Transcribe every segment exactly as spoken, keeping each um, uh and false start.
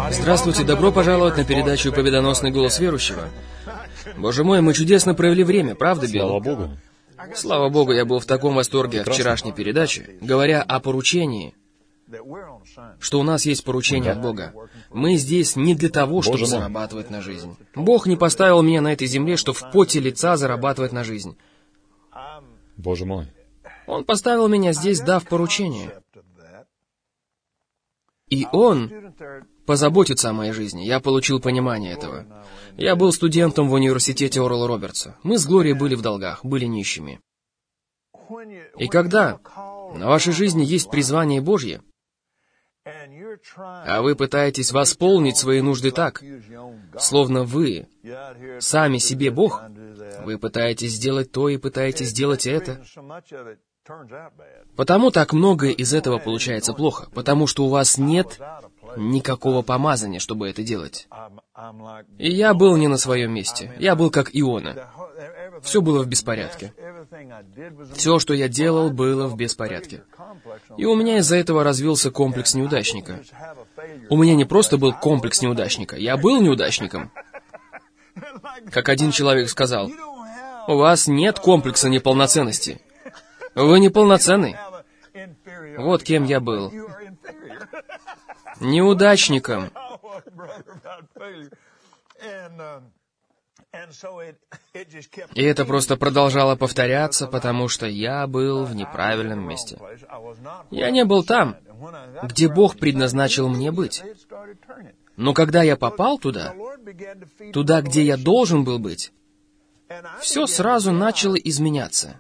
Здравствуйте, добро пожаловать на передачу «Победоносный голос верующего». Боже мой, мы чудесно провели время, правда, Билл? Слава Богу. Слава Богу, я был в таком восторге от вчерашней передачи, говоря о поручении, что у нас есть поручение от Бога. Мы здесь не для того, чтобы Боже мой. зарабатывать на жизнь. Бог не поставил меня на этой земле, чтобы в поте лица зарабатывать на жизнь. Боже мой. Он поставил меня здесь, дав поручение. И Он позаботится о моей жизни. Я получил понимание этого. Я был студентом в университете Орла Робертса. Мы с Глорией были в долгах, были нищими. И когда на вашей жизни есть призвание Божье, а вы пытаетесь восполнить свои нужды так, словно вы сами себе Бог, вы пытаетесь сделать то и пытаетесь сделать это, потому так многое из этого получается плохо, потому что у вас нет никакого помазания, чтобы это делать. И я был не на своем месте. Я был как Иона. Все было в беспорядке. Все, что я делал, было в беспорядке. И у меня из-за этого развился комплекс неудачника. У меня не просто был комплекс неудачника, я был неудачником. Как один человек сказал, у вас нет комплекса неполноценности. Вы неполноценны. Вот кем я был. Неудачником. И это просто продолжало повторяться, потому что я был в неправильном месте. Я не был там, где Бог предназначил мне быть. Но когда я попал туда, туда, где я должен был быть, все сразу начало изменяться.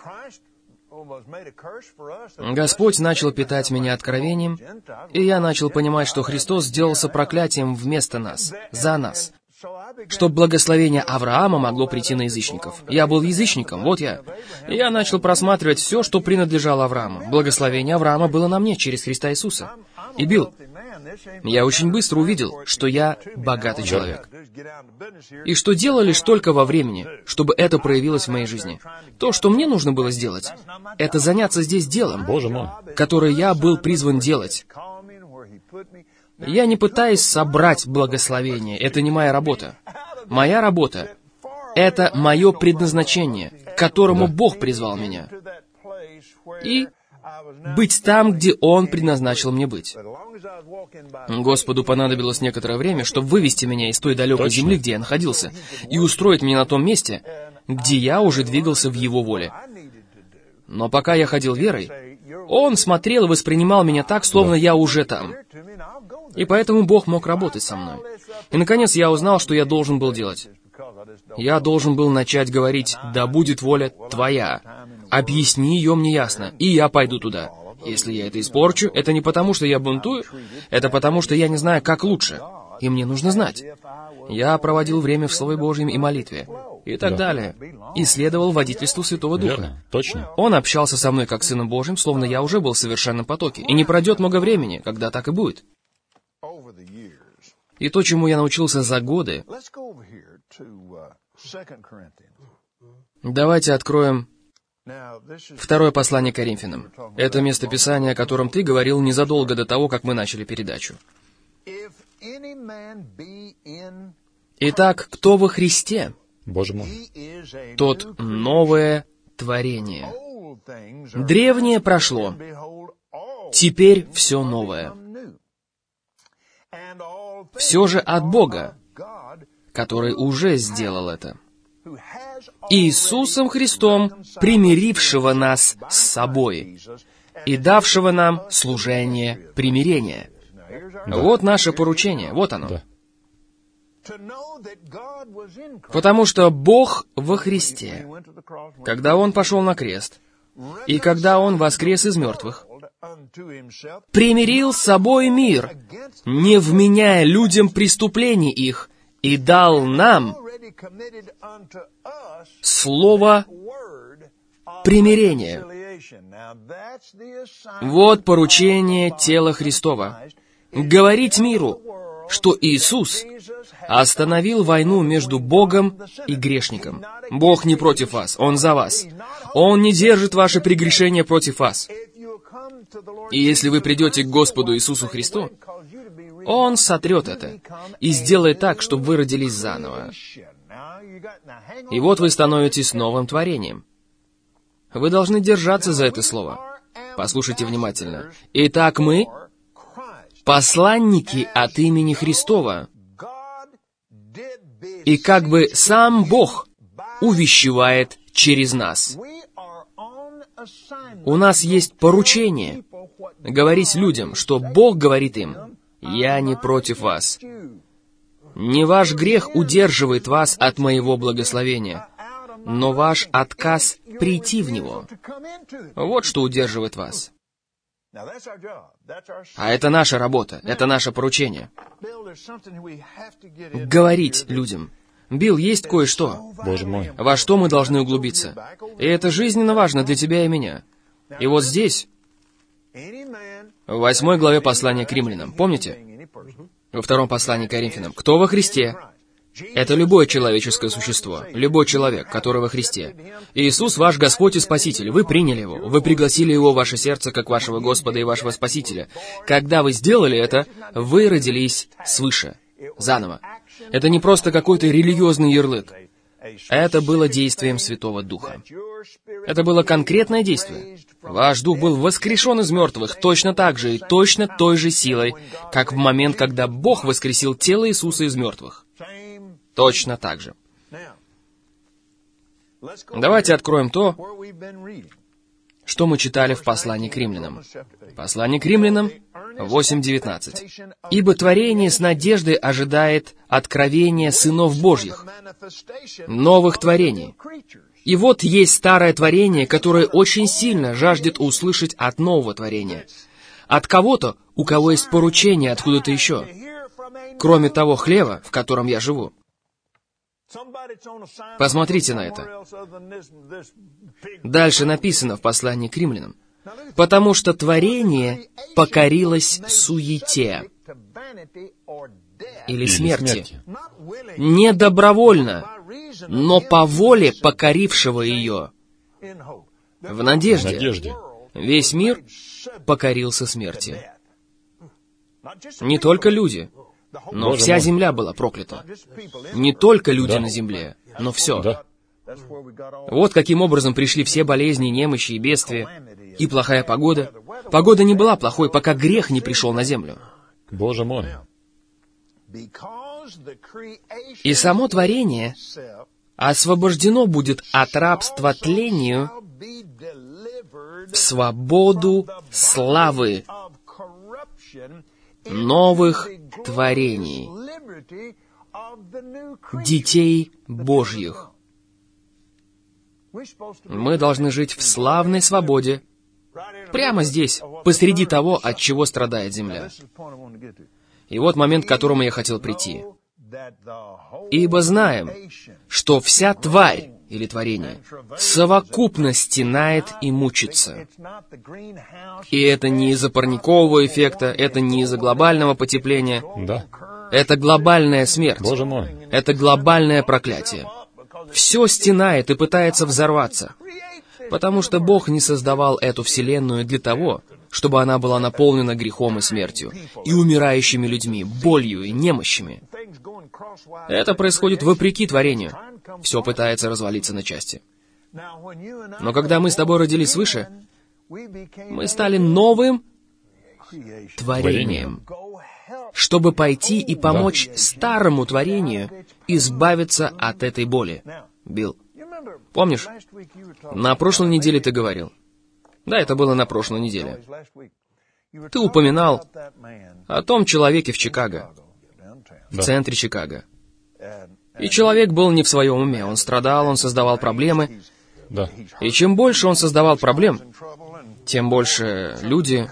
Господь начал питать меня откровением, и я начал понимать, что Христос сделался проклятием вместо нас, за нас, чтобы благословение Авраама могло прийти на язычников. Я был язычником, вот я. И я начал просматривать все, что принадлежало Аврааму. Благословение Авраама было на мне через Христа Иисуса. И Билл, я очень быстро увидел, что я богатый человек. И что делал лишь только во времени, чтобы это проявилось в моей жизни. То, что мне нужно было сделать, это заняться здесь делом, Боже мой. которое я был призван делать. Я не пытаюсь собрать благословение, это не моя работа. Моя работа — это мое предназначение, к которому Да. Бог призвал меня. И быть там, где Он предназначил мне быть. Господу понадобилось некоторое время, чтобы вывести меня из той далекой Точно. земли, где я находился, и устроить меня на том месте, где я уже двигался в Его воле. Но пока я ходил верой, Он смотрел и воспринимал меня так, словно Да. я уже там. И поэтому Бог мог работать со мной. И, наконец, я узнал, что я должен был делать. Я должен был начать говорить: «Да будет воля Твоя. Объясни ее мне ясно, и я пойду туда. Если я это испорчу, это не потому, что я бунтую, это потому, что я не знаю, как лучше. И мне нужно знать». Я проводил время в Слове Божьем и молитве, и так Да. далее. И следовал водительству Святого Духа. Верно, точно. Он общался со мной как Сыном Божьим, словно я уже был в совершенном потоке. И не пройдет много времени, когда так и будет. И то, чему я научился за годы, давайте откроем второе послание к Коринфянам. Это местописание, о котором ты говорил незадолго до того, как мы начали передачу. Итак, кто во Христе, Боже мой. тот новое творение. Древнее прошло, теперь все новое. Все же от Бога, который уже сделал это. Иисусом Христом, примирившего нас с собой и давшего нам служение примирения. Да. Вот наше поручение, вот оно. Да. Потому что Бог во Христе, когда Он пошел на крест, и когда Он воскрес из мертвых, примирил с собой мир, не вменяя людям преступлений их, и дал нам слово примирения. Вот поручение тела Христова. Говорить миру, что Иисус остановил войну между Богом и грешником. Бог не против вас, Он за вас. Он не держит ваши прегрешения против вас. И если вы придете к Господу Иисусу Христу, Он сотрет это и сделает так, чтобы вы родились заново. И вот вы становитесь новым творением. Вы должны держаться за это слово. Послушайте внимательно. Итак, мы посланники от имени Христова. И как бы сам Бог увещевает через нас. У нас есть поручение говорить людям, что Бог говорит им: «Я не против вас. Не ваш грех удерживает вас от моего благословения, но ваш отказ прийти в него. Вот что удерживает вас». А это наша работа, это наше поручение. Говорить людям. Билл, есть кое-что, Боже мой. во что мы должны углубиться. И это жизненно важно для тебя и меня. И вот здесь, в восьмой главе послания к римлянам, помните? Во втором послании к Коринфянам. Кто во Христе? Это любое человеческое существо, любой человек, который во Христе. Иисус ваш Господь и Спаситель. Вы приняли Его, вы пригласили Его в ваше сердце как вашего Господа и вашего Спасителя. Когда вы сделали это, вы родились свыше, заново. Это не просто какой-то религиозный ярлык. Это было действием Святого Духа. Это было конкретное действие. Ваш дух был воскрешен из мертвых точно так же и точно той же силой, как в момент, когда Бог воскресил тело Иисуса из мертвых. Точно так же. Давайте откроем то, что мы читали в послании к римлянам. Послание к римлянам восемь девятнадцать. «Ибо творение с надеждой ожидает откровения сынов Божьих, новых творений. И вот есть старое творение, которое очень сильно жаждет услышать от нового творения. От кого-то, у кого есть поручение откуда-то еще, кроме того хлева, в котором я живу». Посмотрите на это. Дальше написано в послании к римлянам. «Потому что творение покорилось суете» или смерти. Не добровольно, но по воле покорившего ее. В надежде. Надежде. Весь мир покорился смерти. Не только люди, но Боже вся мой. земля была проклята. Не только люди Да. на земле, но все. Да. Вот каким образом пришли все болезни, немощи и бедствия, и плохая погода. Погода не была плохой, пока грех не пришел на землю. Боже мой. И само творение освобождено будет от рабства тлению в свободу славы новых творений, детей Божьих. Мы должны жить в славной свободе, прямо здесь, посреди того, от чего страдает земля. И вот момент, к которому я хотел прийти. «Ибо знаем, что вся тварь, или творение, совокупно стенает и мучится». И это не из-за парникового эффекта, это не из-за глобального потепления. Да. Это глобальная смерть. Боже мой. Это глобальное проклятие. Все стенает и пытается взорваться, потому что Бог не создавал эту вселенную для того, чтобы она была наполнена грехом и смертью, и умирающими людьми, болью и немощами. Это происходит вопреки творению. Все пытается развалиться на части. Но когда мы с тобой родились свыше, мы стали новым творением, чтобы пойти и помочь старому творению избавиться от этой боли. Билл, помнишь, на прошлой неделе ты говорил? Да, это было на прошлой неделе. Ты упоминал о том человеке в Чикаго, в Да. центре Чикаго. И человек был не в своем уме, он страдал, он создавал проблемы. Да. И чем больше он создавал проблем, тем больше люди,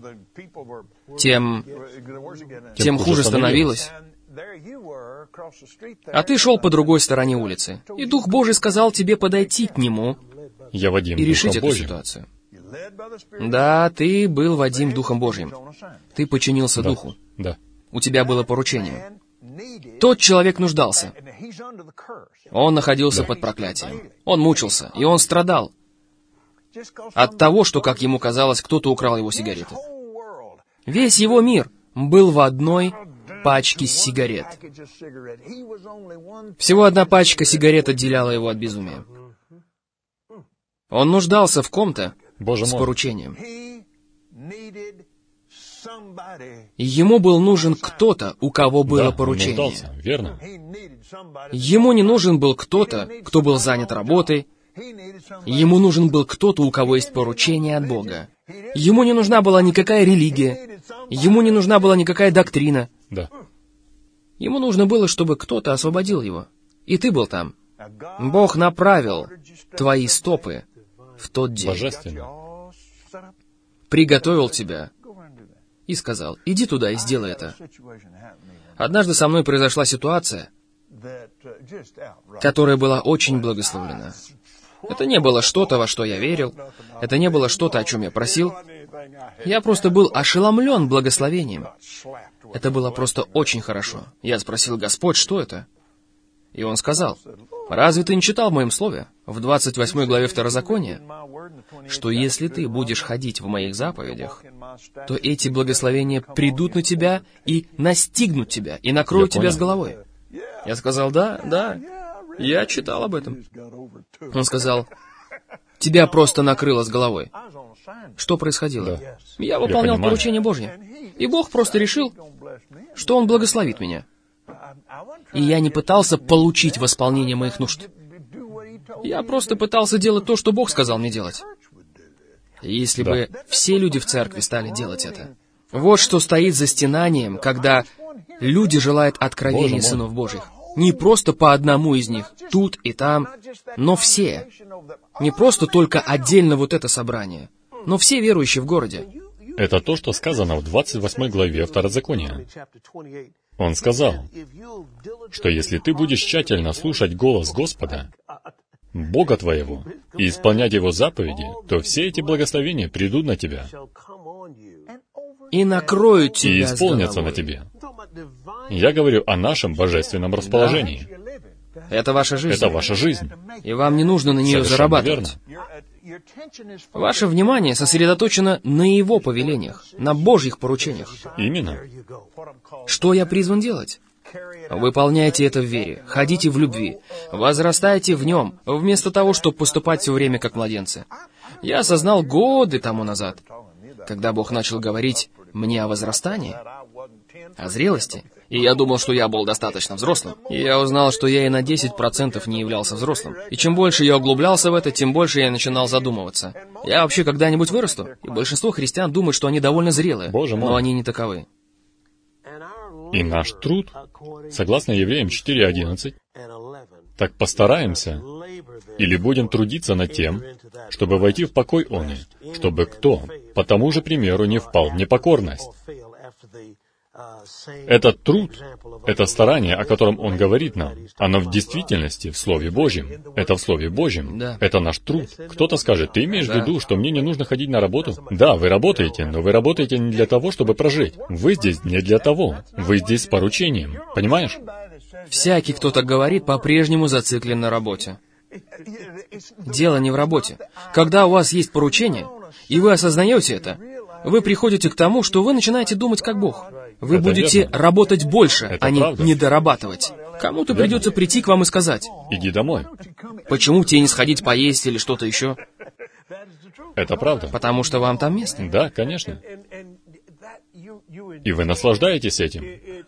тем, тем хуже становилось. А ты шел по другой стороне улицы, и Дух Божий сказал тебе подойти к нему Я Вадим, и решить Духом эту Божьим. ситуацию. Да, ты был Вадим Духом Божьим. Ты подчинился Да. Духу. Да. У тебя было поручение. Тот человек нуждался. Он находился Да. под проклятием. Он мучился, и он страдал от того, что, как ему казалось, кто-то украл его сигареты. Весь его мир, был в одной пачке сигарет. Всего одна пачка сигарет отделяла его от безумия. Он нуждался в ком-то с поручением. Ему был нужен кто-то, у кого было да, поручение. Он нуждался, верно. Ему не нужен был кто-то, кто был занят работой. Ему нужен был кто-то, у кого есть поручение от Бога. Ему не нужна была никакая религия. Ему не нужна была никакая доктрина. Да. Ему нужно было, чтобы кто-то освободил его. И ты был там. Бог направил твои стопы в тот день. Божественно. Приготовил тебя и сказал: иди туда и сделай это. Однажды со мной произошла ситуация, которая была очень благословлена. Это не было что-то, во что я верил. Это не было что-то, о чем я просил. Я просто был ошеломлен благословением. Это было просто очень хорошо. Я спросил: Господь, что это? И Он сказал: разве ты не читал в моем слове, в двадцать восьмой главе Второзакония, что если ты будешь ходить в моих заповедях, то эти благословения придут на тебя и настигнут тебя, и накроют тебя с головой? Я сказал: да, да, я читал об этом. Он сказал: тебя просто накрыло с головой. Что происходило? Да. Я выполнял Я поручение Божье. И Бог просто решил, что Он благословит меня. И я не пытался получить восполнение моих нужд. Я просто пытался делать то, что Бог сказал мне делать. И если Да. бы все люди в церкви стали делать это. Вот что стоит за стенанием, когда люди желают откровений Боже мой. сынов Божьих. Не просто по одному из них, тут и там, но все. Не просто только отдельно вот это собрание, но все верующие в городе. Это то, что сказано в двадцать восьмой главе Второзакония. Он сказал, что если ты будешь тщательно слушать голос Господа, Бога твоего, и исполнять Его заповеди, то все эти благословения придут на тебя И накроют и тебя с исполнятся на головой. тебе. Я говорю о нашем божественном расположении. Это ваша жизнь. Это ваша жизнь. И вам не нужно на нее Совершенно зарабатывать. Ваше внимание сосредоточено на Его повелениях, на Божьих поручениях. Именно. Что я призван делать? Выполняйте это в вере, ходите в любви, возрастайте в нем, вместо того, чтобы поступать все время как младенцы. Я осознал годы тому назад, когда Бог начал говорить мне о возрастании, о зрелости, и я думал, что я был достаточно взрослым. И я узнал, что я и на десять процентов не являлся взрослым. И чем больше я углублялся в это, тем больше я начинал задумываться. Я вообще когда-нибудь вырасту? И большинство христиан думают, что они довольно зрелые, Боже мой. но они не таковы. И наш труд, согласно Евреям четыре одиннадцать, так постараемся, или будем трудиться над тем, чтобы войти в покой он, чтобы кто, по тому же примеру, не впал в непокорность. Этот труд, это старание, о котором Он говорит нам, оно в действительности в Слове Божьем. Это в Слове Божьем. Да. Это наш труд. Кто-то скажет: ты имеешь в Да. виду, что мне не нужно ходить на работу? Да, вы работаете, но вы работаете не для того, чтобы прожить. Вы здесь не для того. Вы здесь с поручением. Понимаешь? Всякий, кто так говорит, по-прежнему зациклен на работе. Дело не в работе. Когда у вас есть поручение, и вы осознаете это, вы приходите к тому, что вы начинаете думать как Бог. Вы Это будете верно. работать больше, Это а не правда. не дорабатывать. Кому-то Верно. придется прийти к вам и сказать: Иди домой. почему тебе не сходить поесть или что-то еще? Это правда. Потому что вам там место. Да, конечно. И вы наслаждаетесь этим.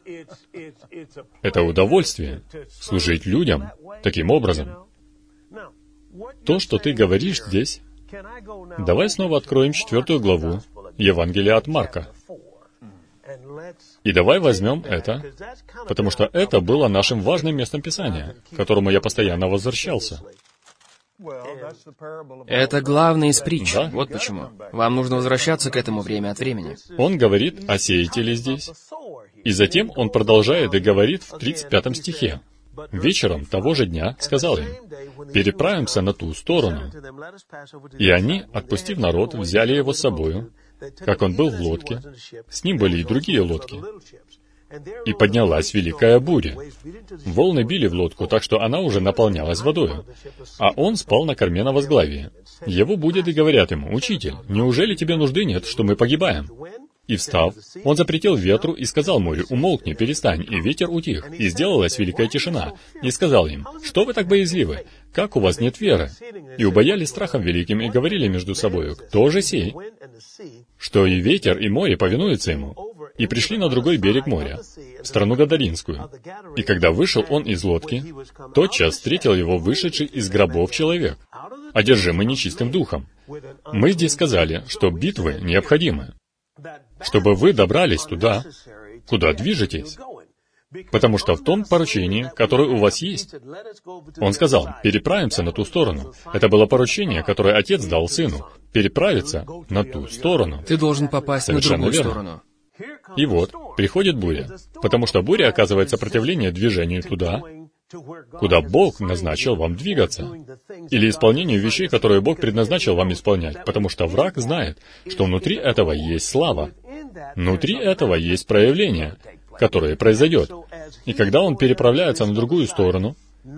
Это удовольствие — служить людям таким образом. То, что ты говоришь здесь, давай снова откроем четвертую главу Евангелия от Марка. И давай возьмем это, потому что это было нашим важным местом Писания, к которому я постоянно возвращался. Это главное из притч. Да. Вот почему. Вам нужно возвращаться к этому время от времени. Он говорит о сеятеле здесь. И затем он продолжает и говорит в тридцать пятом стихе. «Вечером того же дня сказал им: переправимся на ту сторону». И они, отпустив народ, взяли его с собою, как он был в лодке. С ним были и другие лодки. И поднялась великая буря. Волны били в лодку, так что она уже наполнялась водою. А он спал на корме на возглавии. Его будут и говорят ему: «Учитель, неужели тебе нужды нет, что мы погибаем?» И встав, он запретил ветру и сказал морю: «Умолкни, перестань». И ветер утих, и сделалась великая тишина. И сказал им: «Что вы так боязливы? Как у вас нет веры?» И убоялись страхом великим, и говорили между собою: «Кто же сей, что и ветер, и море повинуются ему?» И пришли на другой берег моря, в страну Гадаринскую. И когда вышел он из лодки, тотчас встретил его вышедший из гробов человек, одержимый нечистым духом. Мы здесь сказали, что битвы необходимы, чтобы вы добрались туда, куда движетесь. Потому что в том поручении, которое у вас есть, он сказал: «Переправимся на ту сторону». Это было поручение, которое отец дал сыну, переправиться на ту сторону. Ты должен попасть Совершенно на другую верно. сторону. И вот, приходит буря, потому что буря оказывает сопротивление движению туда, куда Бог назначил вам двигаться, или исполнению вещей, которые Бог предназначил вам исполнять, потому что враг знает, что внутри этого есть слава, внутри этого есть проявление, которое произойдет. И когда он переправляется на другую сторону,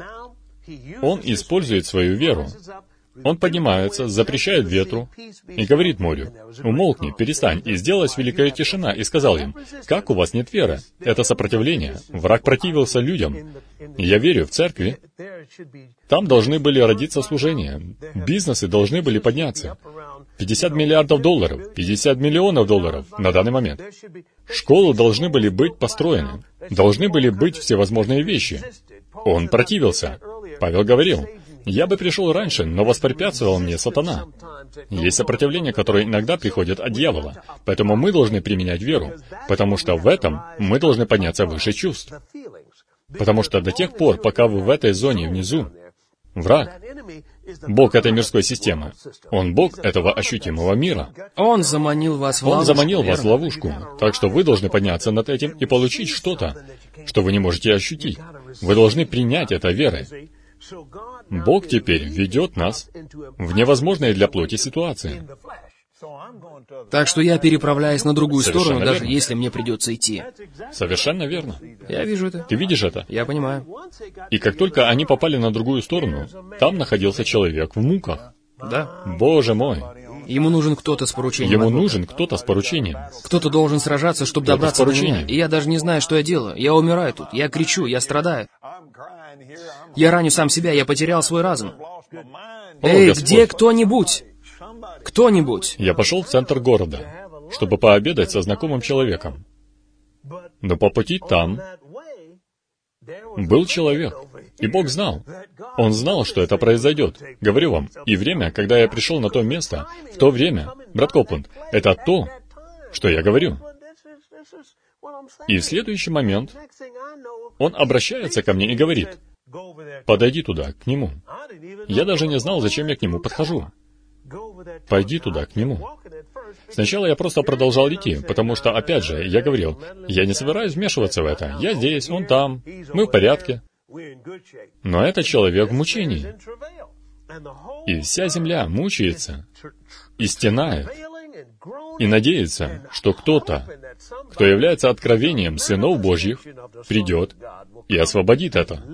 он использует свою веру. Он поднимается, запрещает ветру и говорит морю: «Умолкни, перестань». И сделалась великая тишина, и сказал им: «Как у вас нет веры?» Это сопротивление. Враг противился людям. И я верю, в церкви там должны были родиться служения. Бизнесы должны были подняться. пятьдесят миллиардов долларов, пятьдесят миллионов долларов на данный момент. Школы должны были быть построены. Должны были быть всевозможные вещи. Он противился. Павел говорил: «Я бы пришел раньше, но воспрепятствовал мне сатана». Есть сопротивление, которое иногда приходит от дьявола. Поэтому мы должны применять веру, потому что в этом мы должны подняться выше чувств. Потому что до тех пор, пока вы в этой зоне внизу, враг, Бог этой мирской системы, Он Бог этого ощутимого мира. Он заманил вас в ловушку. Он заманил вас в верно? ловушку. Так что вы должны подняться над этим и получить что-то, что вы не можете ощутить. Вы должны принять это верой. Бог теперь ведет нас в невозможные для плоти ситуации. Так что я переправляюсь на другую Совершенно сторону, даже верно. если мне придется идти. Совершенно верно. Я вижу это. Ты видишь это? Я понимаю. И как только они попали на другую сторону, там находился человек в муках. Да. Боже мой! Ему нужен кто-то с поручением. Ему от Бога. нужен кто-то с поручением. Кто-то должен сражаться, чтобы Кто-то с добраться до меня. поручением. И я даже не знаю, что я делаю. Я умираю тут. Я кричу, я страдаю. Я раню сам себя, я потерял свой разум. О, Эй, Господь! где кто-нибудь? Кто-нибудь? Я пошел в центр города, чтобы пообедать со знакомым человеком. Но по пути там был человек, и Бог знал. Он знал, что это произойдет. Говорю вам, и время, когда я пришел на то место, в то время, брат Копланд, это то, что я говорю. И в следующий момент он обращается ко мне и говорит: «Подойди туда, к нему». Я даже не знал, зачем я к нему подхожу. «Пойди туда, к нему». Сначала я просто продолжал идти, потому что, опять же, я говорил: «Я не собираюсь вмешиваться в это. Я здесь, он там, мы в порядке». Но этот человек в мучении. И вся земля мучается, и стенает, и надеется, что кто-то, кто является откровением сынов Божьих, придет и освободит это.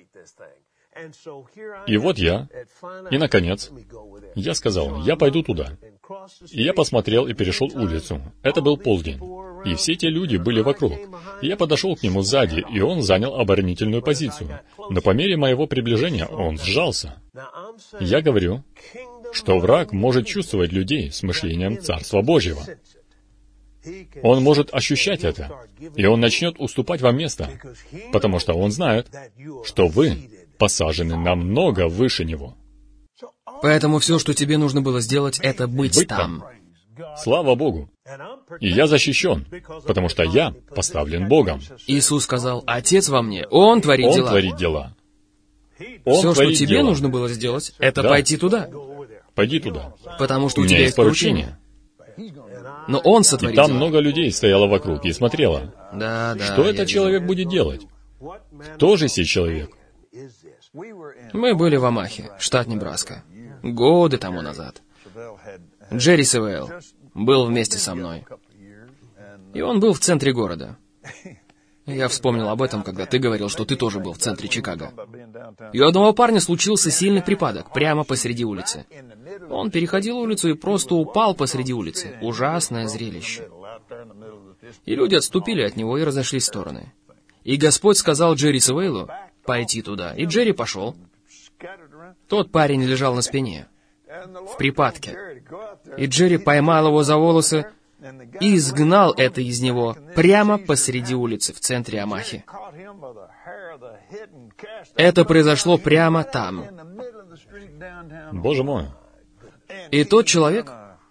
И вот я, и, наконец, я сказал: «Я пойду туда». И я посмотрел и перешел улицу. Это был полдень. И все те люди были вокруг. И я подошел к нему сзади, и он занял оборонительную позицию. Но по мере моего приближения он сжался. Я говорю, что враг может чувствовать людей с мышлением Царства Божьего. Он может ощущать это, и он начнет уступать вам место, потому что он знает, что вы посажены намного выше него. Поэтому все, что тебе нужно было сделать, это быть, Быть там. там. Слава Богу! И я защищен, потому что я поставлен Богом. Иисус сказал: «Отец во мне, Он творит Он дела». творит дела. Он Все, что творит тебе дела. нужно было сделать, это Да. пойти туда. Пойди туда. Потому что У у меня тебя есть поручение. Но Он И сотворит там дела. много людей стояло вокруг и смотрело. Да, да. Что я этот вижу. человек будет делать? Кто же сей человек? Мы были в Омахе, штат Небраска, годы тому назад. Джерри Севейл был вместе со мной. И он был в центре города. Я вспомнил об этом, когда ты говорил, что ты тоже был в центре Чикаго. И у одного парня случился сильный припадок прямо посреди улицы. Он переходил улицу и просто упал посреди улицы. Ужасное зрелище. И люди отступили от него и разошлись в стороны. И Господь сказал Джерри Савейлу пойти туда, и Джерри пошел. Тот парень лежал на спине, в припадке. И Джерри поймал его за волосы и изгнал это из него прямо посреди улицы, в центре Омахи. Это произошло прямо там. Боже мой. И тот человек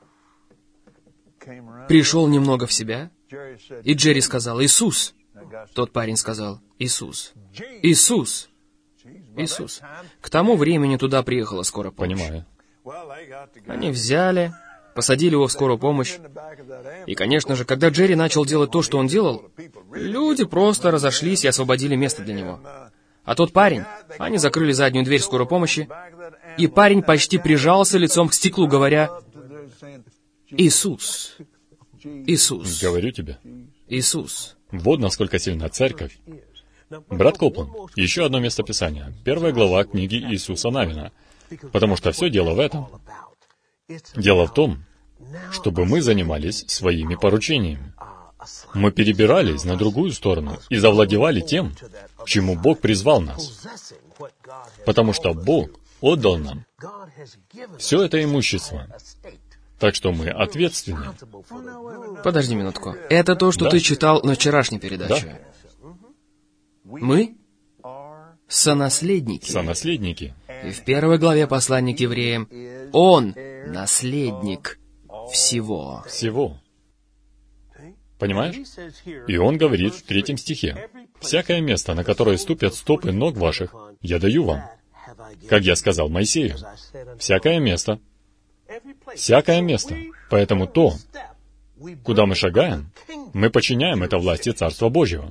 пришел немного в себя, и Джерри сказал: «Иисус». Тот парень сказал: «Иисус». «Иисус». Иисус. К тому времени туда приехала скорая помощь. Понимаю. Они взяли, посадили его в скорую помощь. И, конечно же, когда Джерри начал делать то, что он делал, люди просто разошлись и освободили место для него. А тот парень, они закрыли заднюю дверь скорой помощи, и парень почти прижался лицом к стеклу, говоря: «Иисус! Иисус! Говорю тебе. Иисус!» Вот насколько сильна церковь. Брат Копланд, еще одно местописание. Первая глава книги Иисуса Навина. Потому что все дело в этом. Дело в том, чтобы мы занимались своими поручениями. Мы перебирались на другую сторону и завладевали тем, к чему Бог призвал нас. Потому что Бог отдал нам все это имущество. Так что мы ответственны. Подожди минутку. Это то, что Да. ты читал на вчерашней передаче. Да. Мы сонаследники. Сонаследники. И в первой главе послания к евреям Он наследник всего. Всего. Понимаешь? И он говорит в третьем стихе: «Всякое место, на которое ступят стопы ног ваших, я даю вам, как я сказал Моисею». Всякое место. Всякое место. Поэтому то, куда мы шагаем, мы подчиняем это власти Царства Божьего.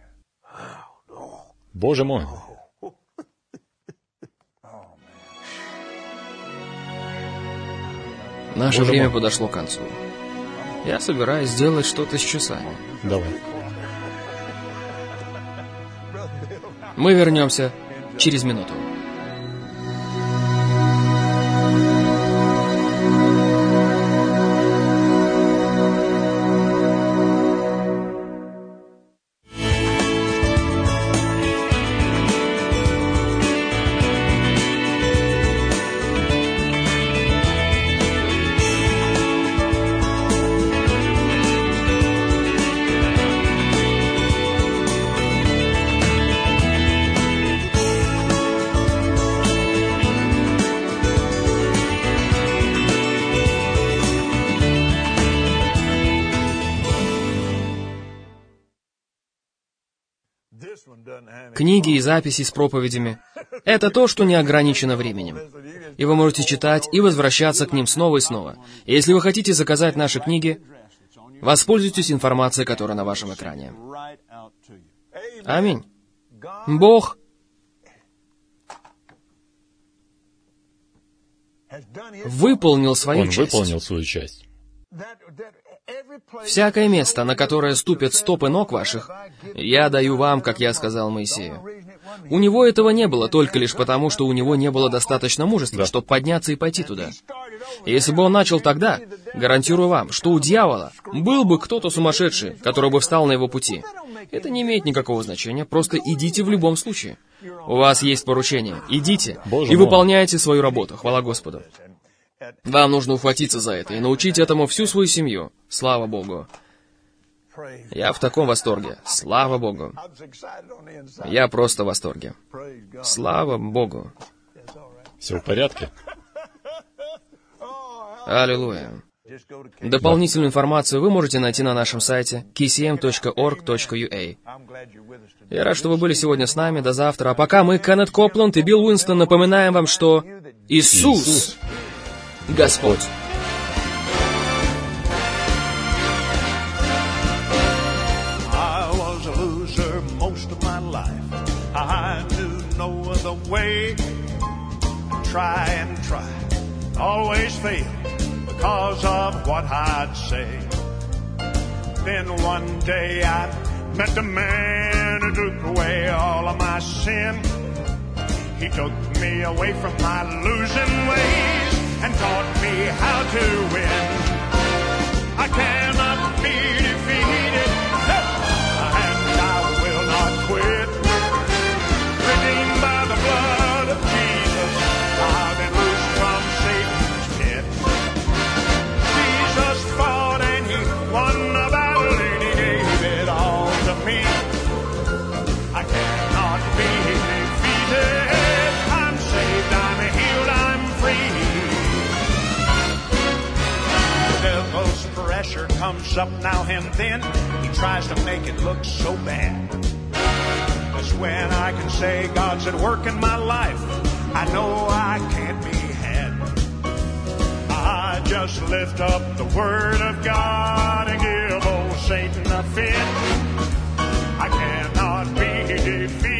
Боже мой. Наше Боже время мой. подошло к концу. Я собираюсь сделать что-то с часами. Давай. Мы вернемся через минуту. Книги и записи с проповедями — это то, что не ограничено временем. И вы можете читать и возвращаться к ним снова и снова. И если вы хотите заказать наши книги, воспользуйтесь информацией, которая на вашем экране. Аминь. Бог выполнил свою Он часть. выполнил свою часть. Всякое место, на которое ступят стопы ног ваших, я даю вам, как я сказал Моисею. У него этого не было только лишь потому, что у него не было достаточно мужества, Да. чтобы подняться и пойти туда. И если бы он начал тогда, гарантирую вам, что у дьявола был бы кто-то сумасшедший, который бы встал на его пути. Это не имеет никакого значения, просто идите в любом случае. У вас есть поручение, идите Боже и мой. выполняйте свою работу, хвала Господу. Вам нужно ухватиться за это и научить этому всю свою семью. Слава Богу. Я в таком восторге. Слава Богу. Я просто в восторге. Слава Богу. Все в порядке. Аллилуйя. Дополнительную информацию вы можете найти на нашем сайте кей си эм точка орг точка ю а. Я рад, что вы были сегодня с нами. До завтра. А пока мы, Кеннет Копланд и Билл Уинстон, напоминаем вам, что Иисус, Иисус Господь. I was a loser most of my life. I knew no other way. Try and try, always fail because of what I'd say. Then one day I met a man who took away all of my sin. He took me away from my losing ways and taught me how to win. I cannot be defeated. comes up now and then. He tries to make it look so bad. That's when I can say God's at work in my life. I know I can't be had. I just lift up the word of God and give old Satan a fit. I cannot be defeated.